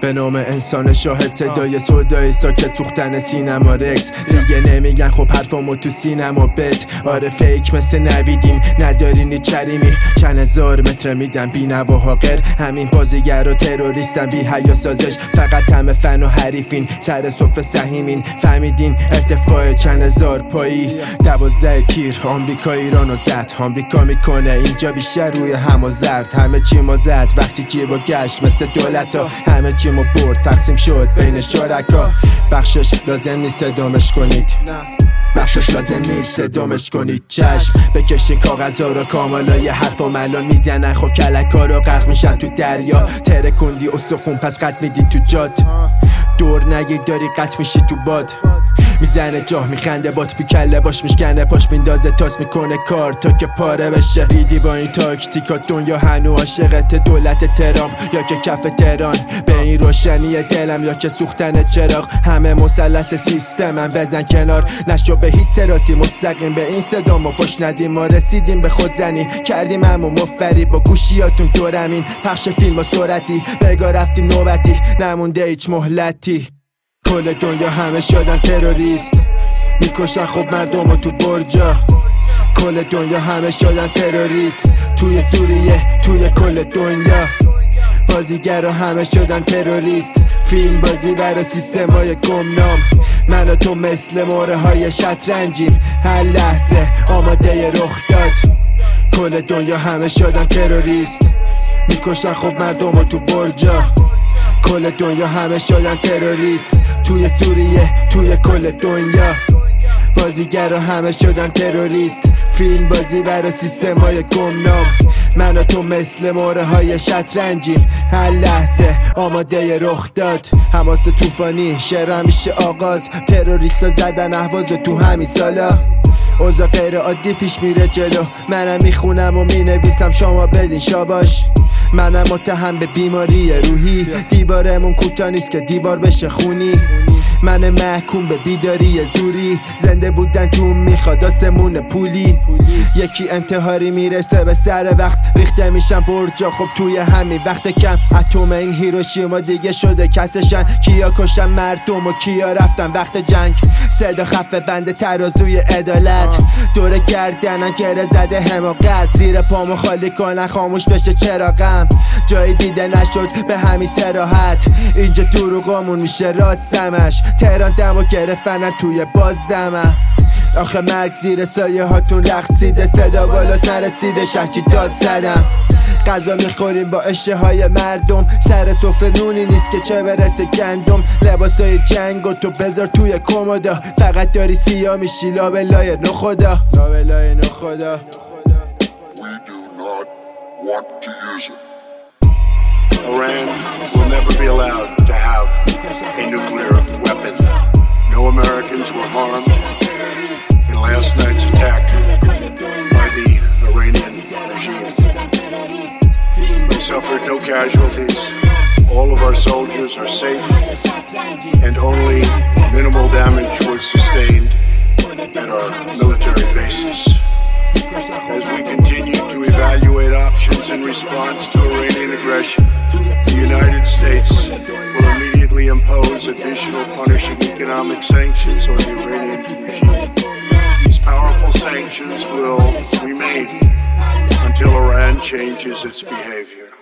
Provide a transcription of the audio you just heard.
به نام انسان شاهد، صدای سودای ساکت، سوختن سینما رکس. دیگه نمیگن خب حرفامو تو سینما بد. آره فیک مثل نویدیم، ندارین چریمی. چند هزار متر میدن بی نواها غیر. همین بازیگر و تروریستن بی حیا سازش. فقط همه فن و حریفین، سر صفحه سهیمین. فهمیدین ارتفاع چند هزار پایی، 12 تیر آمریکا ایرانو زد. آمریکا میکنه اینجا بیشتر روی هم و زرد. همه چی ما زد وقتی جیب و گشت مثل دولت ها. همه چی ما برد تقسیم شد بین شرکا. بخشش لازم نیست صدامش کنید، بخشش لازم نیست صدامش کنید. چشم بکشین کاغذها رو، کامالای حرف و ملال میزنن. خب کلکا رو غرق میشن تو دریا. ترکوندی استخون پس قط میدی تو جاد. دور نگیر داری قط میشی تو باد. میزنه جاه میخنده بات بی کله باش میشکنه. پاش میندازه تاس میکنه کار تا که پاره بشه. ریدی با این تاکتیکات دنیا هنو عاشقت دولت ترامپ یا که کف تهران. به این روشنی دلم یا که سوختن چراغ. همه مثلث سیستمم بزن کنار. نشو به هیچ سراتی مستقیم به این صدا ما فش ندیم. ما رسیدیم به خودزنی کردیم همو مفری با گوشیاتون دورمین. پخش فیلم و سرعتی بگاه رفتیم نوبتی، نمونده هیچ مهلتی. کل دنیا همه شدن تروریست، میکشن خب مردم تو برجا. کل دنیا همه شدن تروریست، توی سوریه توی کل دنیا. بازیگرا همه شدن تروریست، فیلم بازی برای سیستمای گمنام. من و تو مثل موره های شطرنجیم، هر لحظه آماده رخ داد. کل دنیا همه شدن تروریست، میکشن خب مردم تو برجا. کل دنیا همه شدن تروریست، توی سوریه توی کل دنیا. بازیگرا همه شدن تروریست، فیلم بازی برای سیستمای گمنام. من و تو مثل موره های شطرنجیم، هر لحظه آماده رخ داد. حماس طوفانی شعر همیشه آغاز. تروریستا زدن اهواز تو همین سالا. اوضاع غیر عادی پیش میره جلو. منم میخونم و مینویسم شما بدین شاباش. منم متهم به بیماری روحی. دیوارمون کوتاه نیست که دیوار بشه خونی. من محکوم به بیداری زوری. زنده بودن جون میخواد آسمون پولی. یکی انتحاری میرسه به سر وقت، ریخته میشن برجا. خب توی همین وقت کم اتم این هیروشیما دیگه شده کسشن. کیا کشن مردم و کیا رفتن وقت جنگ. صدا خفه بنده ترازوی عدالت. دور گردنن گره زده حماقت. زیر پامو خالی کنن خاموش بشه چراغم. جایی دیده نشد به همین صراحت. اینجا دروغامون میشه راستمش. تهران دمو گرفتن توی بازدمم. آخه مرگ زیر سایه هاتون رقصیده. صدا بالاست نرسیده شهرچی داد زدم. غذا میخوریم با اشتهای مردم. سر سفره نونی نیست که چه برسه گندم. لباسای جنگ و تو بذار توی کمودا. فقط داری سیاه میشی لابلای نخدا. لابلای نخدا. Iran will never be allowed to have a nuclear weapon. No Americans were harmed in last night's attack by the Iranian regime. We suffered no casualties. All of our soldiers are safe, and only minimal damage was sustained at our military bases. As we continue to evaluate options in response to Iranian aggression, the United States will immediately impose additional punishing economic sanctions on the Iranian regime. These powerful sanctions will remain until Iran changes its behavior.